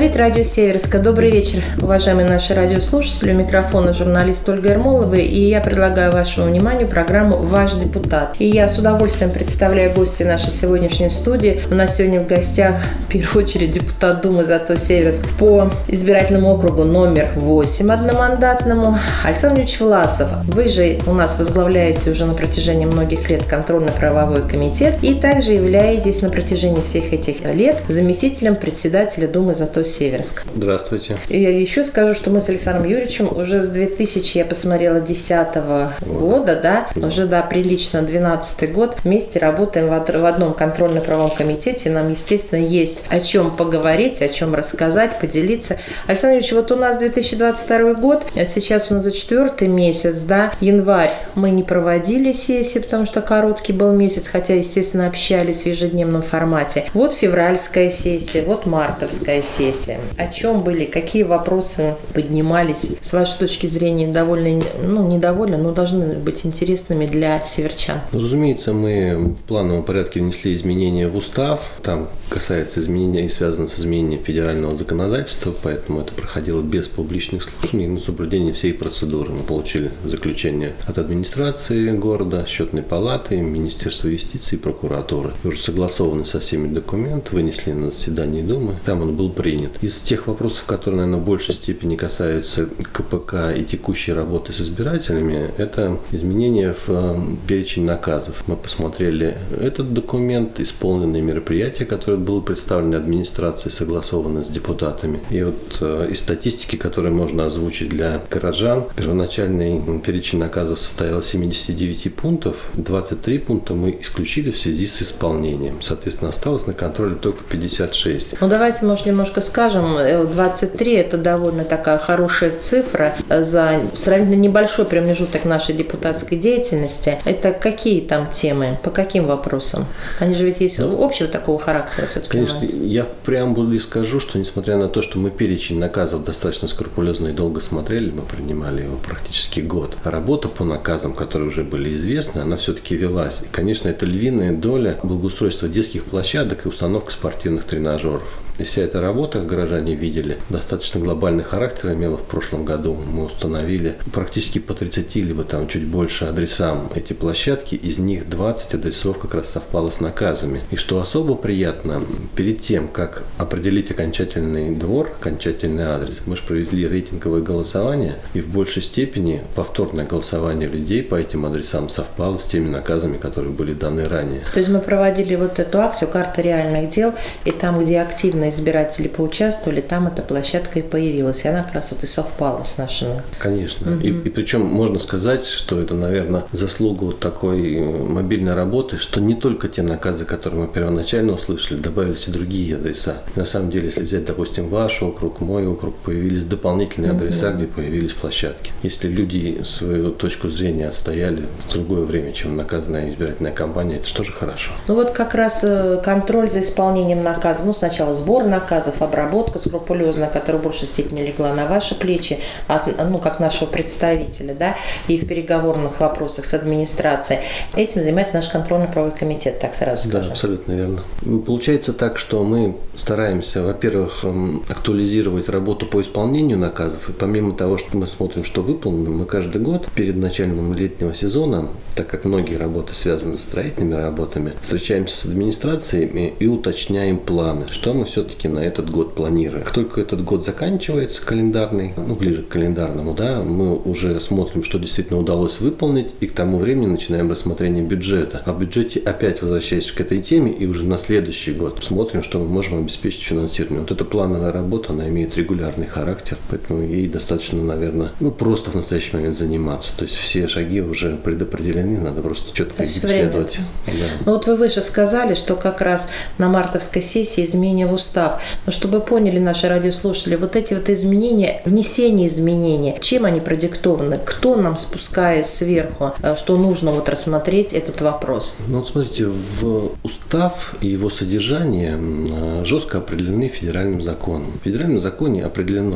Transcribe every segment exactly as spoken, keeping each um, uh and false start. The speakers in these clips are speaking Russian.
Говорит Радио Северска. Добрый вечер, уважаемые наши радиослушатели. У микрофона журналист Ольга Ермолова. И я предлагаю вашему вниманию программу «Ваш депутат». И я с удовольствием представляю гостя нашей сегодняшней студии. У нас сегодня в гостях, в первую очередь, депутат Думы ЗАТО Северск по избирательному округу номер восемь одномандатному Александр Юрьевич Власов. Вы же у нас возглавляете уже на протяжении многих лет контрольно-правовой комитет и также являетесь на протяжении всех этих лет заместителем председателя Думы ЗАТО Северск. Здравствуйте. И я еще скажу, что мы с Александром Юрьевичем уже с две тысячи, я посмотрела, десятого года, да, да, уже, да, прилично двенадцатый год, вместе работаем в одном контрольно-правовом комитете. Нам, естественно, есть о чем поговорить, о чем рассказать, поделиться. Александр Юрьевич, вот у нас две тысячи двадцать второй год, сейчас у нас за четвертый месяц, да, январь мы не проводили сессию, потому что короткий был месяц, хотя, естественно, общались в ежедневном формате. Вот февральская сессия, вот мартовская сессия. О чем были, какие вопросы поднимались, с вашей точки зрения, довольно, ну, недовольны, но должны быть интересными для северчан? Разумеется, мы в плановом порядке внесли изменения в устав. Там касается изменений, связано с изменением федерального законодательства, поэтому это проходило без публичных слушаний, на соблюдение всей процедуры. Мы получили заключение от администрации города, счетной палаты, Министерства юстиции и прокуратуры. Уже согласованы со всеми документы, вынесли на заседании Думы, там он был принят. Из тех вопросов, которые, наверное, в большей степени касаются КПК и текущей работы с избирателями, это изменения в перечень наказов. Мы посмотрели этот документ, исполненные мероприятия, которые были представлены администрацией, согласованы с депутатами. И вот из статистики, которую можно озвучить для горожан, первоначальный перечень наказов состоял из семидесяти девяти пунктов, двадцать три пункта мы исключили в связи с исполнением. Соответственно, осталось на контроле только пятьдесят шесть. Ну, давайте, может, немножко скажем, двадцать три – это довольно такая хорошая цифра за сравнительно небольшой промежуток нашей депутатской деятельности. Это какие там темы, по каким вопросам? Они же ведь есть ну, общего такого характера все-таки. Конечно, я в преамбуле скажу, что несмотря на то, что мы перечень наказов достаточно скрупулезно и долго смотрели, мы принимали его практически год, работа по наказам, которые уже были известны, она все-таки велась. И, конечно, это львиная доля благоустройства детских площадок и установка спортивных тренажеров. И вся эта работа, горожане видели, достаточно глобальный характер имела в прошлом году. Мы установили практически по тридцати, либо там чуть больше адресам эти площадки. Из них двадцать адресов как раз совпало с наказами. И что особо приятно, перед тем, как определить окончательный двор, окончательный адрес, мы же провели рейтинговое голосование. И в большей степени повторное голосование людей по этим адресам совпало с теми наказами, которые были даны ранее. То есть мы проводили вот эту акцию «Карта реальных дел», и там, где активно избиратели поучаствовали, там эта площадка и появилась. И она как раз вот и совпала с нашими. Конечно. Угу. И, и причем можно сказать, что это, наверное, заслуга вот такой мобильной работы, что не только те наказы, которые мы первоначально услышали, добавились и другие адреса. На самом деле, если взять, допустим, ваш округ, мой округ, появились дополнительные адреса, угу. где появились площадки. Если люди свою точку зрения отстояли в другое время, чем наказанная избирательная кампания, это что же хорошо. Ну вот как раз контроль за исполнением наказа. Ну, сначала сбор наказов, обработка скрупулезная, которая в большей степени легла на ваши плечи, от, ну, как нашего представителя, да, и в переговорных вопросах с администрацией. Этим занимается наш контрольно-правовой комитет, так сразу скажем. Да, абсолютно верно. Получается так, что мы стараемся, во-первых, актуализировать работу по исполнению наказов, и помимо того, что мы смотрим, что выполнено, мы каждый год перед началом летнего сезона, так как многие работы связаны с строительными работами, встречаемся с администрацией и уточняем планы, что мы все все-таки на этот год планируем. Как только этот год заканчивается, календарный, ну, ближе к календарному, да, мы уже смотрим, что действительно удалось выполнить, и к тому времени начинаем рассмотрение бюджета. А в бюджете опять возвращаясь к этой теме, и уже на следующий год смотрим, что мы можем обеспечить финансирование. Вот эта плановая работа, она имеет регулярный характер, поэтому ей достаточно, наверное, ну, просто в настоящий момент заниматься. То есть все шаги уже предопределены, надо просто четко их следовать. Да. Ну, вот вы выше сказали, что как раз на мартовской сессии изменения в устав. Но чтобы поняли наши радиослушатели, вот эти вот изменения, внесение изменений, чем они продиктованы? Кто нам спускает сверху, что нужно вот рассмотреть этот вопрос? Ну, вот смотрите, в устав и его содержание жестко определены федеральным законом. В федеральном законе определено,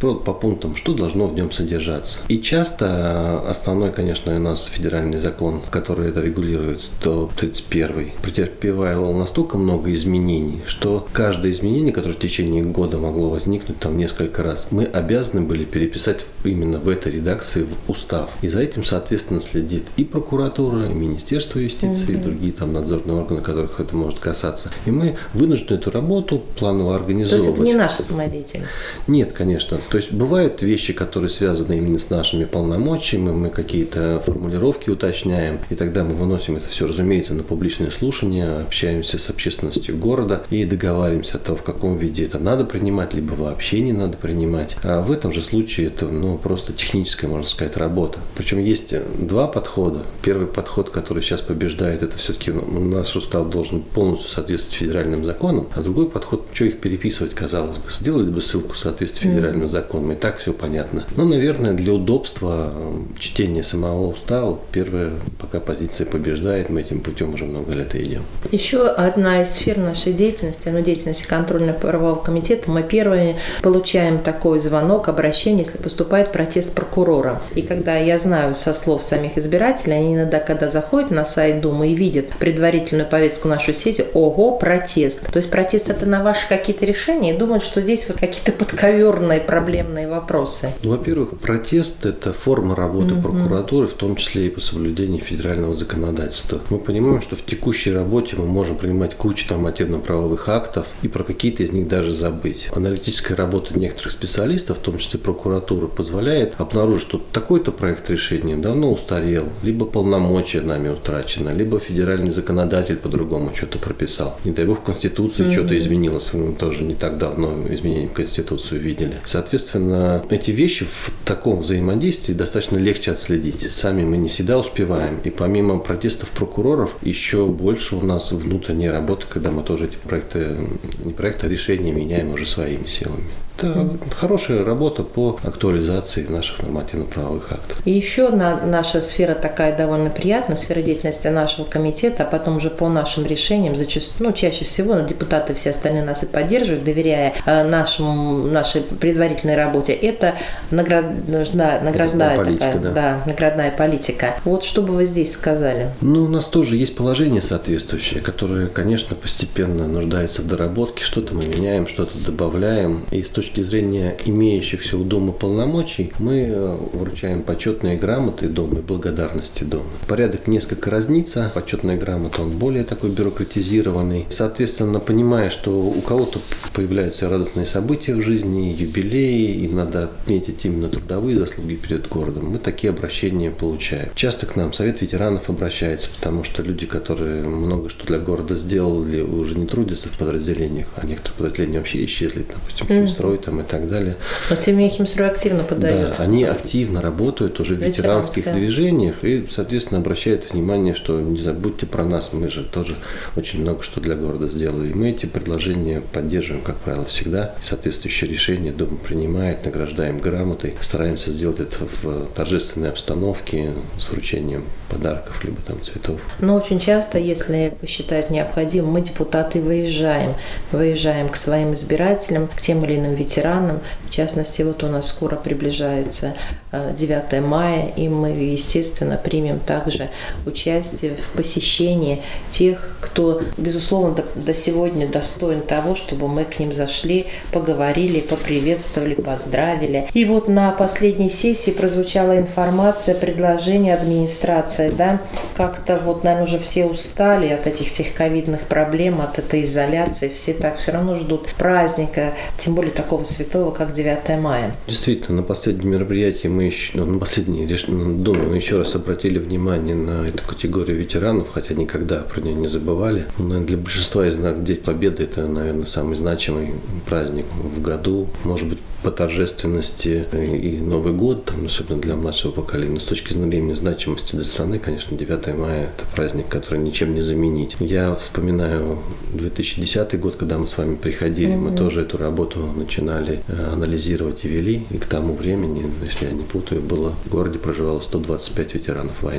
по, по пунктам, что должно в нем содержаться. И часто основной, конечно, у нас федеральный закон, который это регулирует, сто тридцать первый, претерпевал настолько много изменений, что каждое изменение, которое в течение года могло возникнуть там несколько раз, мы обязаны были переписать именно в этой редакции в устав. И за этим, соответственно, следит и прокуратура, и Министерство юстиции, mm-hmm. и другие там надзорные органы, которых это может касаться. И мы вынуждены эту работу планово организовывать. То есть это не наша самодеятельность? Нет, конечно. То есть бывают вещи, которые связаны именно с нашими полномочиями, мы какие-то формулировки уточняем, и тогда мы выносим это все, разумеется, на публичное слушание, общаемся с общественностью города и договариваемся о том, в каком виде это надо принимать, либо вообще не надо принимать. А в этом же случае это ну, просто техническая, можно сказать, работа. Причем есть два подхода. Первый подход, который сейчас побеждает, это все-таки ну, наш устав должен полностью соответствовать федеральным законам, а другой подход, что их переписывать, казалось бы, сделали бы ссылку в соответствии с федеральным mm-hmm. законом, и так все понятно. Но, наверное, для удобства чтения самого устава первая пока позиция побеждает, мы этим путем уже много лет идем. Еще одна из сфер нашей деятельности, ну, деятельности контрольно-правового комитета, мы первыми получаем такой звонок, обращение, если поступает протест прокурора. И когда я знаю со слов самих избирателей, они иногда, когда заходят на сайт Думы и видят предварительную повестку нашей сети, ого, протест. То есть протест это на ваши какие-то решения и думают, что здесь вот какие-то подковерные проблемные вопросы. Во-первых, протест – это форма работы mm-hmm. прокуратуры, в том числе и по соблюдению федерального законодательства. Мы понимаем, что в текущей работе мы можем принимать кучу нормативно-правовых актов и про какие-то из них даже забыть. Аналитическая работа некоторых специалистов, в том числе прокуратуры, позволяет обнаружить, что такой-то проект решения давно устарел, либо полномочия нами утрачено, либо федеральный законодатель по-другому что-то прописал. Не дай бог в Конституции mm-hmm. что-то изменилось. Мы тоже не так давно изменения в Конституцию видели. Соответственно, эти вещи в таком взаимодействии достаточно легче отследить. Сами мы не всегда успеваем. И помимо протестов прокуроров, еще больше у нас внутренней работы, когда мы тоже эти проекты, не проекты, а решения меняем уже своими силами. Это mm-hmm. хорошая работа по актуализации наших нормативно-правовых актов. И еще одна наша сфера такая довольно приятная, сфера деятельности нашего комитета, а потом уже по нашим решениям, зачастую, ну, чаще всего депутаты все остальные нас и поддерживают, доверяя э, нашему, нашей предварительной работе, это награждая, награждая такая, политика, да. Да, наградная политика. Вот что бы вы здесь сказали? Ну, у нас тоже есть положение соответствующее, которое, конечно, постепенно нуждается в доработке, что-то мы меняем, что-то добавляем, и с точки С точки зрения имеющихся у Думы полномочий, мы вручаем почетные грамоты Думы и благодарности Думы. Порядок несколько разнится. Почетная грамота, он более такой бюрократизированный. Соответственно, понимая, что у кого-то появляются радостные события в жизни, юбилеи, и надо отметить именно трудовые заслуги перед городом, мы такие обращения получаем. Часто к нам Совет ветеранов обращается, потому что люди, которые много что для города сделали, уже не трудятся в подразделениях, а некоторые подразделения вообще исчезли, допустим, mm-hmm. там и так далее. Но тем не менее Химстрой активно подает. Да, они активно работают уже в ветеранских движениях и, соответственно, обращают внимание, что не забудьте про нас, мы же тоже очень много что для города сделали. И мы эти предложения поддерживаем, как правило, всегда. Соответствующее решение Дума принимает, награждаем грамотой. Стараемся сделать это в торжественной обстановке с вручением подарков, либо там цветов. Но очень часто, если посчитают необходимым, мы, депутаты, выезжаем. Выезжаем к своим избирателям, к тем или иным ветеранам. В частности, вот у нас скоро приближается девятое мая, и мы, естественно, примем также участие в посещении тех, кто, безусловно, до, до сегодня достоин того, чтобы мы к ним зашли, поговорили, поприветствовали, поздравили. И вот на последней сессии прозвучала информация, предложение администрации, да, как-то вот, наверное, уже все устали от этих всех ковидных проблем, от этой изоляции, все так все равно ждут праздника, тем более такого святого, как девятое мая. Действительно, на последнем мероприятии мы еще, ну, на последней Думе мы еще раз обратили внимание на эту категорию ветеранов, хотя никогда про нее не забывали. Но для большинства из нас День Победы – это, наверное, самый значимый праздник в году. Может быть, по торжественности и Новый год, там, особенно для младшего поколения. Но с точки зрения значимости для страны, конечно, девятое мая – это праздник, который ничем не заменить. Я вспоминаю две тысячи десятый год, когда мы с вами приходили, mm-hmm. мы тоже эту работу начинали анализировать и вели. И к тому времени, если я не путаю, было в городе проживало сто двадцать пять ветеранов войны.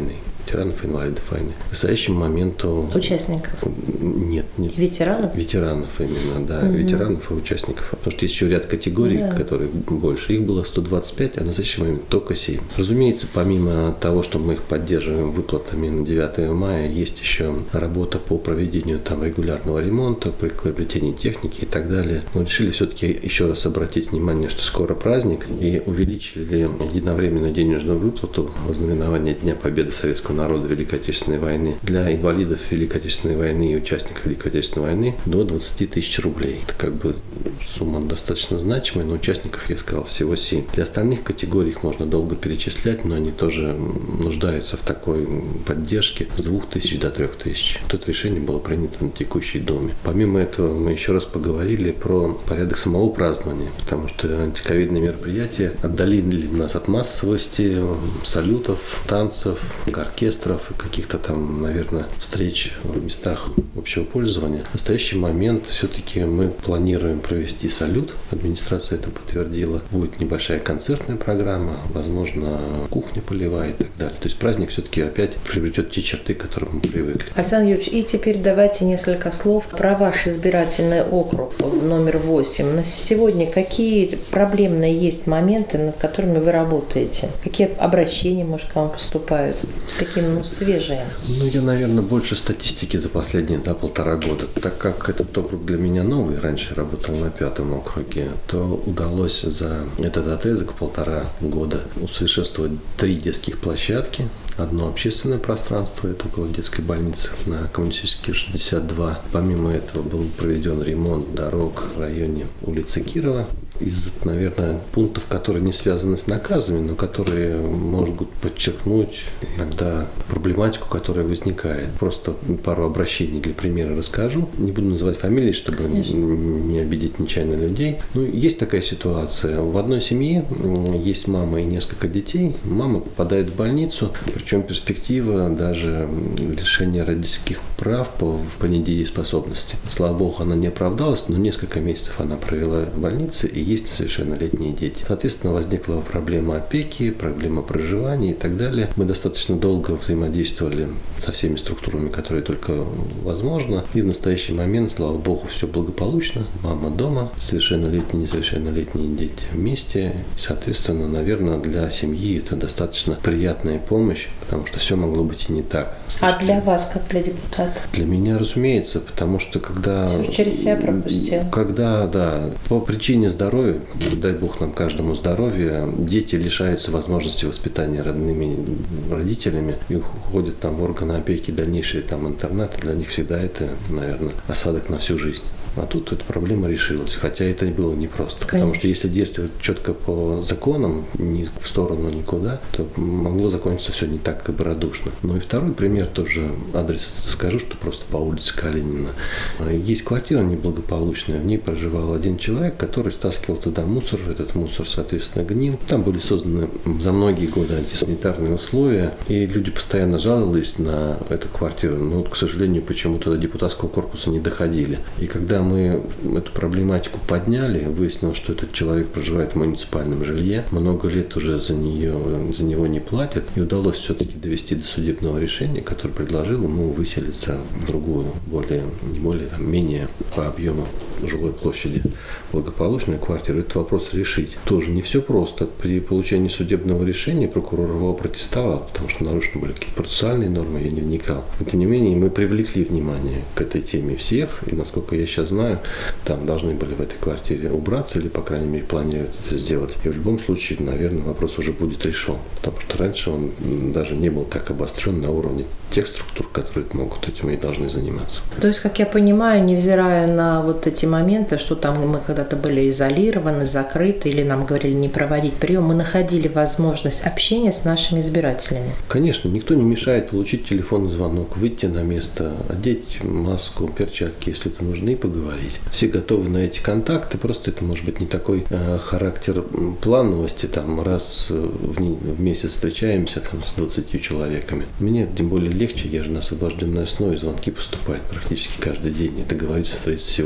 ветеранов и инвалидов войны. К настоящему моменту... Участников? Нет. нет. Ветеранов? Ветеранов именно, да. Угу. Ветеранов и участников. Потому что есть еще ряд категорий, да. которые больше. Их было сто двадцать пять, а на настоящий момент только семь. Разумеется, помимо того, что мы их поддерживаем выплатами на девятое мая, есть еще работа по проведению там регулярного ремонта, приобретению техники и так далее. Мы решили все-таки еще раз обратить внимание, что скоро праздник, и увеличили единовременную денежную выплату в знаменование Дня Победы Советского народа в Великой Отечественной войны для инвалидов Великой Отечественной войны и участников Великой Отечественной войны до двадцать тысяч рублей. Это как бы сумма достаточно значимая, но участников, я сказал, всего семь. Для остальных категорий их можно долго перечислять, но они тоже нуждаются в такой поддержке с двух тысяч до трех тысяч. Это решение было принято на текущей Думе. Помимо этого, мы еще раз поговорили про порядок самого празднования, потому что антиковидные мероприятия отдалили нас от массовости, салютов, танцев, оркестров и каких-то там, наверное, встреч в местах общего пользования. В настоящий момент все-таки мы планируем провести салют. Администрация это подтвердила. Будет небольшая концертная программа, возможно, кухня полевая и так далее. То есть праздник все-таки опять приобретет те черты, к которым мы привыкли. Александр Юрьевич, и теперь давайте несколько слов про ваш избирательный округ номер восемь. На сегодня какие проблемные есть моменты, над которыми вы работаете? Какие обращения, может, к вам поступают? Такие, ну, свежие. Ну, я, наверное, больше статистики за последние да, полтора года. Так как этот округ для меня новый, раньше работал на пятом округе, то удалось за этот отрезок полтора года усовершенствовать три детских площадки. Одно общественное пространство, это около детской больницы на Коммунистической шестьдесят два. Помимо этого был проведен ремонт дорог в районе улицы Кирова. Из, наверное, пунктов, которые не связаны с наказами, но которые могут подчеркнуть иногда проблематику, которая возникает. Просто пару обращений для примера расскажу. Не буду называть фамилии, чтобы Конечно. не обидеть нечаянно людей. Ну, есть такая ситуация. В одной семье есть мама и несколько детей. Мама попадает в больницу, причем перспектива даже лишения родительских прав по, по недееспособности. Слава богу, она не оправдалась, но несколько месяцев она провела в больнице, и есть несовершеннолетние дети. Соответственно, возникла проблема опеки, проблема проживания и так далее. Мы достаточно долго взаимодействовали со всеми структурами, которые только возможно. И в настоящий момент, слава богу, все благополучно. Мама дома, совершеннолетние, несовершеннолетние дети вместе. И, соответственно, наверное, для семьи это достаточно приятная помощь, потому что все могло быть и не так. А для вас, как для депутата? Для меня, разумеется, потому что когда... Все через себя пропустил. Когда, да, по причине здоровья, дай Бог нам каждому здоровья, дети лишаются возможности воспитания родными родителями и уходят там в органы опеки, дальнейшие там интернаты. Для них всегда это, наверное, осадок на всю жизнь. А тут эта проблема решилась, хотя это было непросто. Конечно. Потому что если действовать четко по законам, ни в сторону, никуда, то могло закончиться все не так как бы радушно. Ну и второй пример тоже, адрес скажу, что просто по улице Калинина. Есть квартира неблагополучная, в ней проживал один человек, который стаскивал туда мусор, этот мусор, соответственно, гнил. Там были созданы за многие годы антисанитарные условия, и люди постоянно жаловались на эту квартиру, но, вот, к сожалению, почему-то до депутатского корпуса не доходили. И когда мы эту проблематику подняли, выяснилось, что этот человек проживает в муниципальном жилье, много лет уже за, нее, за него не платят, и удалось все-таки довести до судебного решения, которое предложило ему выселиться в другую, более, более там, менее по объему жилой площади благополучную квартиру. Этот вопрос решить. Тоже не все просто. При получении судебного решения прокурор его протестовал, потому что нарушены были какие-то процессуальные нормы, я не вникал. Но, тем не менее, мы привлекли внимание к этой теме всех, и, насколько я сейчас знаю, там должны были в этой квартире убраться, или, по крайней мере, планируют это сделать. И в любом случае, наверное, вопрос уже будет решен, потому что раньше он даже не был так обострен на уровне тех структур, которые могут этим и должны заниматься. То есть, как я понимаю, невзирая на вот эти моменты, что там мы когда-то были изолированы, закрыты, или нам говорили не проводить прием, мы находили возможность общения с нашими избирателями. Конечно, никто не мешает получить телефонный звонок, выйти на место, одеть маску, перчатки, если это нужно, и поговорить. Все готовы на эти контакты, просто это может быть не такой э, характер плановости, там раз в, в месяц встречаемся там, с двадцатью человеками. Мне тем более легче, я же на освобожденной основе, звонки поступают практически каждый день. Это говорится, встретиться сегодня, завтра,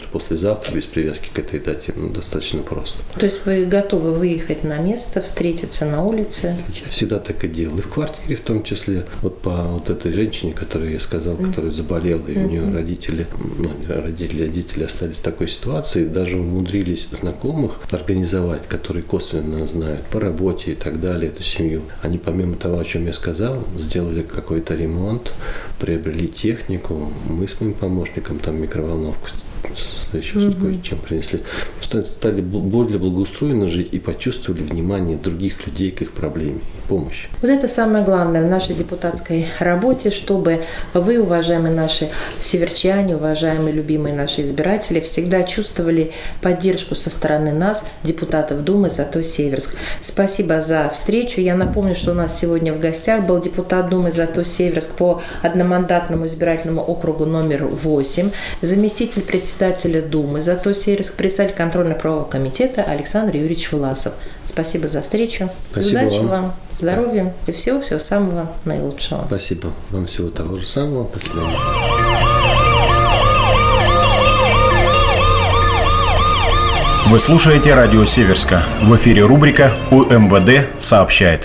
завтра-послезавтра, без привязки к этой дате, ну, достаточно просто. То есть вы готовы выехать на место, встретиться на улице? Я всегда так и делал. И в квартире в том числе. Вот по вот этой женщине, которую я сказал, mm-hmm. которая заболела, и mm-hmm. у нее родители, ну, родители, родители остались в такой ситуации, даже умудрились знакомых организовать, которые косвенно знают по работе и так далее, эту семью. Они, помимо того, о чем я сказал, сделали какой-то ремонт, приобрели технику. Мы с моим помощником там микроволновку еще mm-hmm. кое-чем принесли. Стали более благоустроенно жить и почувствовали внимание других людей к их проблеме и помощи. Вот это самое главное в нашей депутатской работе, чтобы вы, уважаемые наши северчане, уважаемые, любимые наши избиратели, всегда чувствовали поддержку со стороны нас, депутатов Думы «Зато Северск». Спасибо за встречу. Я напомню, что у нас сегодня в гостях был депутат Думы «Зато Северск» по одномандатному избирательному округу номер восемь, заместитель председателя председателя Думы «Зато Северск», председатель контрольно-правового комитета Александр Юрьевич Власов. Спасибо за встречу. Спасибо Удачи вам. вам, здоровья и всего-всего самого наилучшего. Спасибо. Вам всего того же самого. До свидания. Вы слушаете радио Северска. В эфире рубрика «У эм вэ дэ сообщает».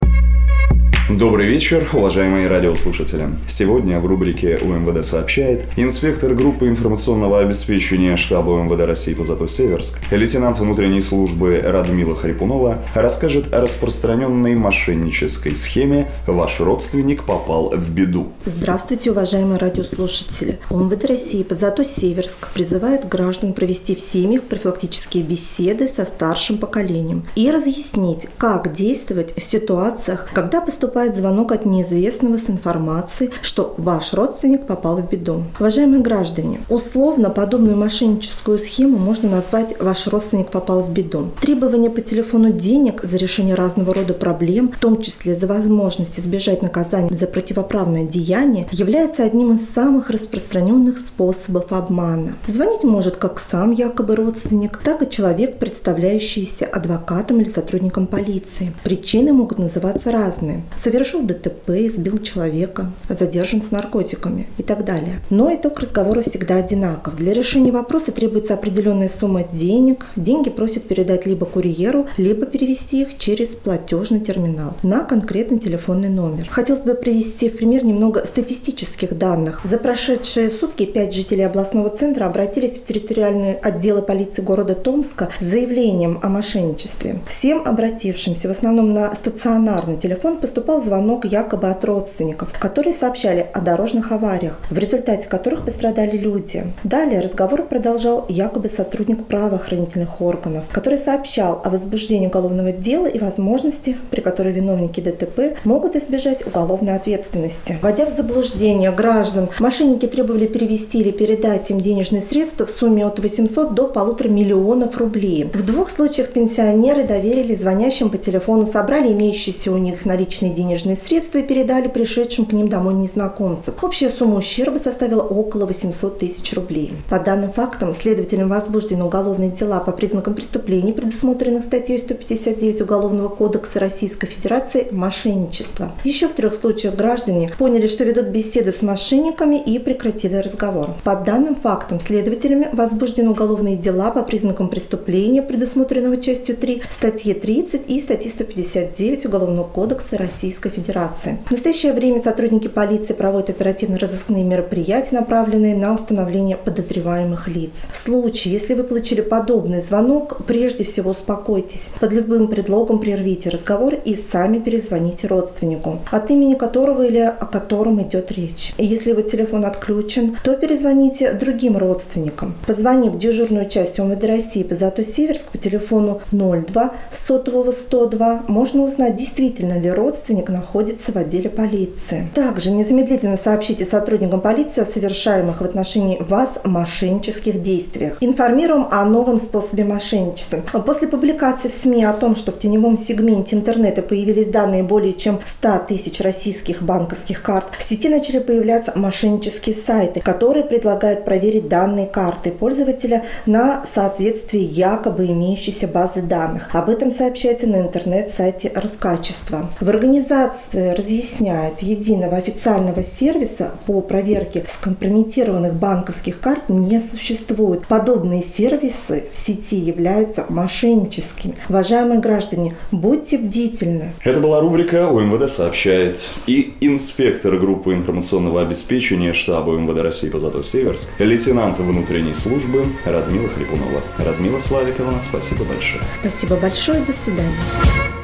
Добрый вечер, уважаемые радиослушатели. Сегодня в рубрике «У эм вэ дэ сообщает» инспектор группы информационного обеспечения штаба У эм вэ дэ России по Зато Северск, лейтенант внутренней службы Радмила Хрипунова расскажет о распространенной мошеннической схеме «Ваш родственник попал в беду». Здравствуйте, уважаемые радиослушатели. У эм вэ дэ России по Зато Северск призывает граждан провести в семьях профилактические беседы со старшим поколением и разъяснить, как действовать в ситуациях, когда поступает звонок от неизвестного с информацией, что ваш родственник попал в беду. Уважаемые граждане, условно подобную мошенническую схему можно назвать «ваш родственник попал в беду». Требование по телефону денег за решение разного рода проблем, в том числе за возможность избежать наказания за противоправное деяние, является одним из самых распространенных способов обмана. Звонить может как сам якобы родственник, так и человек, представляющийся адвокатом или сотрудником полиции. Причины могут называться разные. Совершил дэ тэ пэ, сбил человека, задержан с наркотиками и так далее. Но итог разговора всегда одинаков. Для решения вопроса требуется определенная сумма денег. Деньги просят передать либо курьеру, либо перевести их через платежный терминал на конкретный телефонный номер. Хотелось бы привести в пример немного статистических данных. За прошедшие сутки пять жителей областного центра обратились в территориальные отделы полиции города Томска с заявлением о мошенничестве. Всем обратившимся, в основном на стационарный телефон, поступал звонок якобы от родственников, которые сообщали о дорожных авариях, в результате которых пострадали люди. Далее разговор продолжал якобы сотрудник правоохранительных органов, который сообщал о возбуждении уголовного дела и возможности, при которой виновники дэ тэ пэ могут избежать уголовной ответственности. Вводя в заблуждение граждан, мошенники требовали перевести или передать им денежные средства в сумме от восьмисот до полутора миллионов рублей. В двух случаях пенсионеры доверили звонящим по телефону, собрали имеющиеся у них наличные денежные средства и передали пришедшим к ним домой незнакомцев. Общая сумма ущерба составила около восемьсот тысяч рублей. По данным фактам, следователям возбуждены уголовные дела по признакам преступлений, предусмотренных статьей сто пятьдесят девять Уголовного кодекса Российской Федерации «Мошенничество». Еще в трех случаях граждане поняли, что ведут беседу с мошенниками и прекратили разговор. По данным фактам, следователями возбуждены уголовные дела по признакам преступления, предусмотренного частью три статьи тридцать и статьи сто пятьдесят девять Уголовного кодекса Российской Федерации. В настоящее время сотрудники полиции проводят оперативно-розыскные мероприятия, направленные на установление подозреваемых лиц. В случае, если вы получили подобный звонок, прежде всего успокойтесь. Под любым предлогом прервите разговор и сами перезвоните родственнику, от имени которого или о котором идет речь. И если его телефон отключен, то перезвоните другим родственникам. Позвонив в дежурную часть У эм вэ дэ России по Зато Северск по телефону ноль два сотового сто два можно узнать, действительно ли родственник находится в отделе полиции. Также незамедлительно сообщите сотрудникам полиции о совершаемых в отношении вас мошеннических действиях. Информируем о новом способе мошенничества. После публикации в СМИ о том, что в теневом сегменте интернета появились данные более чем ста тысяч российских банковских карт, в сети начали появляться мошеннические сайты, которые предлагают проверить данные карты пользователя на соответствие якобы имеющейся базы данных. Об этом сообщается на интернет-сайте Роскачества. В организации Организация разъясняет, единого официального сервиса по проверке скомпрометированных банковских карт не существует. Подобные сервисы в сети являются мошенническими. Уважаемые граждане, будьте бдительны. Это была рубрика «УМВД сообщает». И инспектор группы информационного обеспечения штаба УМВД России по Зато-Северск, лейтенант внутренней службы Радмила Хрипунова. Радмила Славиковна, спасибо большое. Спасибо большое, до свидания.